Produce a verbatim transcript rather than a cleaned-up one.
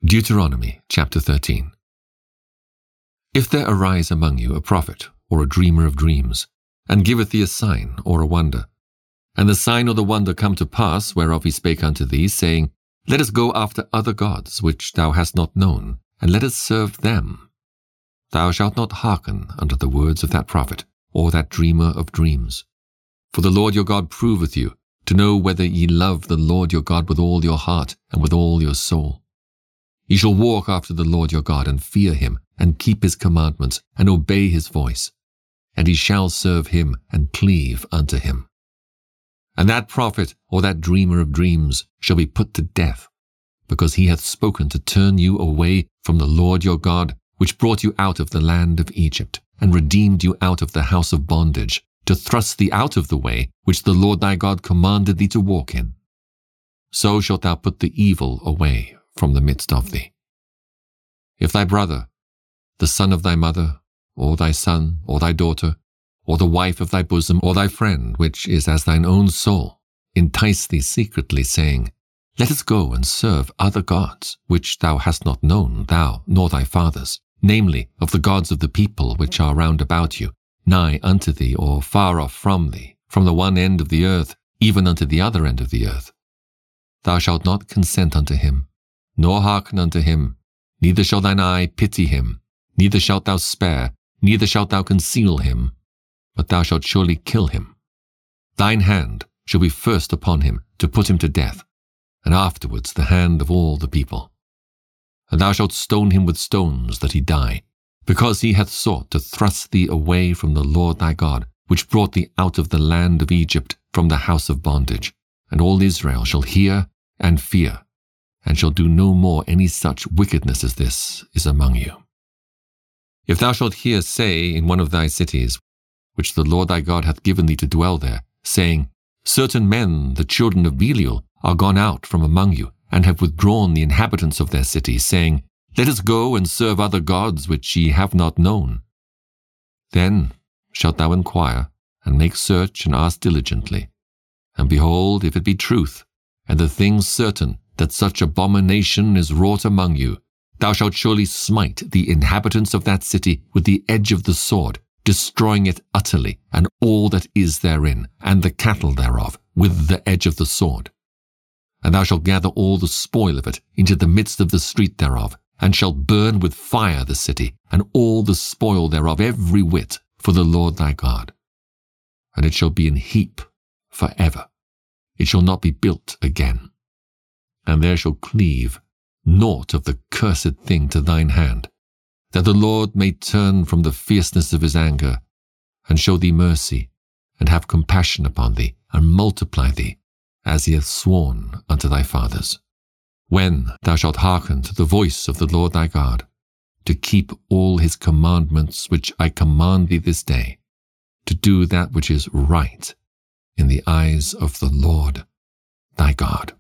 Deuteronomy chapter thirteen. If there arise among you a prophet or a dreamer of dreams, and giveth thee a sign or a wonder, and the sign or the wonder come to pass whereof he spake unto thee, saying, Let us go after other gods which thou hast not known, and let us serve them, thou shalt not hearken unto the words of that prophet or that dreamer of dreams. For the Lord your God proveth you, to know whether ye love the Lord your God with all your heart and with all your soul. Ye shall walk after the Lord your God, and fear him, and keep his commandments, and obey his voice. And ye shall serve him, and cleave unto him. And that prophet or that dreamer of dreams shall be put to death, because he hath spoken to turn you away from the Lord your God, which brought you out of the land of Egypt, and redeemed you out of the house of bondage, to thrust thee out of the way which the Lord thy God commanded thee to walk in. So shalt thou put the evil away from the midst of thee. If thy brother, the son of thy mother, or thy son, or thy daughter, or the wife of thy bosom, or thy friend, which is as thine own soul, entice thee secretly, saying, Let us go and serve other gods, which thou hast not known, thou nor thy fathers, namely, of the gods of the people which are round about you, nigh unto thee, or far off from thee, from the one end of the earth, even unto the other end of the earth. Thou shalt not consent unto him, nor hearken unto him, neither shall thine eye pity him, neither shalt thou spare, neither shalt thou conceal him, but thou shalt surely kill him. Thine hand shall be first upon him to put him to death, and afterwards the hand of all the people. And thou shalt stone him with stones that he die, because he hath sought to thrust thee away from the Lord thy God, which brought thee out of the land of Egypt from the house of bondage. And all Israel shall hear and fear, and shall do no more any such wickedness as this is among you. If thou shalt hear say in one of thy cities, which the Lord thy God hath given thee to dwell there, saying, Certain men, the children of Belial, are gone out from among you, and have withdrawn the inhabitants of their cities, saying, Let us go and serve other gods which ye have not known. Then shalt thou inquire, and make search, and ask diligently. And behold, if it be truth, and the thing certain, that such abomination is wrought among you, thou shalt surely smite the inhabitants of that city with the edge of the sword, destroying it utterly, and all that is therein, and the cattle thereof, with the edge of the sword. And thou shalt gather all the spoil of it into the midst of the street thereof, and shalt burn with fire the city, and all the spoil thereof every whit, for the Lord thy God. And it shall be in heap for ever. It shall not be built again. And there shall cleave naught of the cursed thing to thine hand, that the Lord may turn from the fierceness of his anger, and show thee mercy, and have compassion upon thee, and multiply thee, as he hath sworn unto thy fathers. When thou shalt hearken to the voice of the Lord thy God, to keep all his commandments which I command thee this day, to do that which is right in the eyes of the Lord thy God.